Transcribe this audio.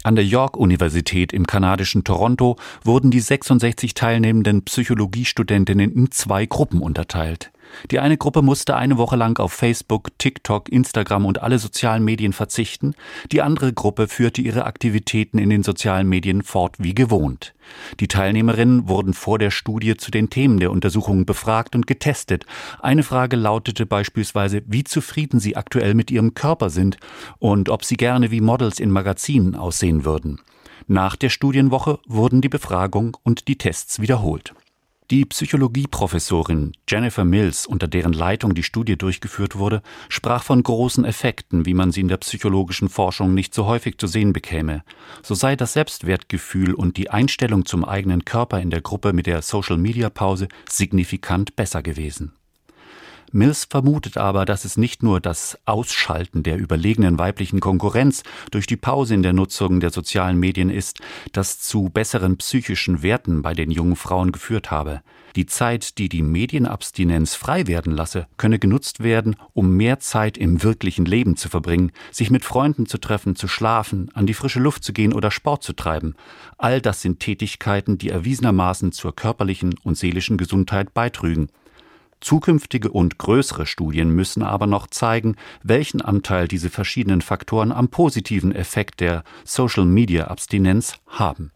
An der York-Universität im kanadischen Toronto wurden die 66 teilnehmenden Psychologiestudentinnen in 2 Gruppen unterteilt. Die eine Gruppe musste eine Woche lang auf Facebook, TikTok, Instagram und alle sozialen Medien verzichten. Die andere Gruppe führte ihre Aktivitäten in den sozialen Medien fort wie gewohnt. Die Teilnehmerinnen wurden vor der Studie zu den Themen der Untersuchung befragt und getestet. Eine Frage lautete beispielsweise, wie zufrieden sie aktuell mit ihrem Körper sind und ob sie gerne wie Models in Magazinen aussehen würden. Nach der Studienwoche wurden die Befragung und die Tests wiederholt. Die Psychologieprofessorin Jennifer Mills, unter deren Leitung die Studie durchgeführt wurde, sprach von großen Effekten, wie man sie in der psychologischen Forschung nicht so häufig zu sehen bekäme. So sei das Selbstwertgefühl und die Einstellung zum eigenen Körper in der Gruppe mit der Social-Media-Pause signifikant besser gewesen. Mills vermutet aber, dass es nicht nur das Ausschalten der überlegenen weiblichen Konkurrenz durch die Pause in der Nutzung der sozialen Medien ist, das zu besseren psychischen Werten bei den jungen Frauen geführt habe. Die Zeit, die die Medienabstinenz frei werden lasse, könne genutzt werden, um mehr Zeit im wirklichen Leben zu verbringen, sich mit Freunden zu treffen, zu schlafen, an die frische Luft zu gehen oder Sport zu treiben. All das sind Tätigkeiten, die erwiesenermaßen zur körperlichen und seelischen Gesundheit beitrügen. Zukünftige und größere Studien müssen aber noch zeigen, welchen Anteil diese verschiedenen Faktoren am positiven Effekt der Social-Media-Abstinenz haben.